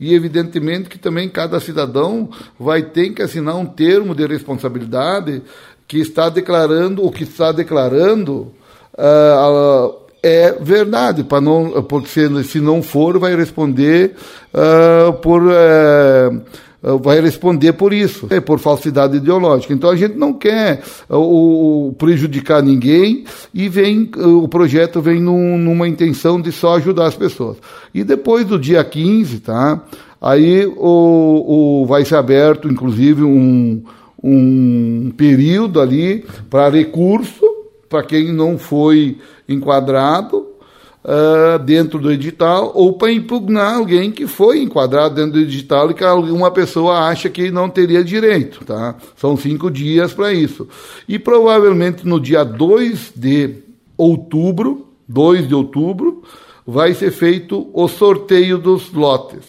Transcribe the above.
e evidentemente que também cada cidadão vai ter que assinar um termo de responsabilidade que está declarando, o que está declarando é verdade, porque se não for, vai responder vai responder por isso, por falsidade ideológica. Então a gente não quer prejudicar ninguém e o projeto vem numa intenção de só ajudar as pessoas. E depois do dia 15, tá? Aí vai ser aberto, inclusive, um período ali para recurso, para quem não foi enquadrado dentro do edital, ou para impugnar alguém que foi enquadrado dentro do edital e que alguma pessoa acha que não teria direito, tá? São 5 dias para isso. E provavelmente no dia 2 de outubro, vai ser feito o sorteio dos lotes.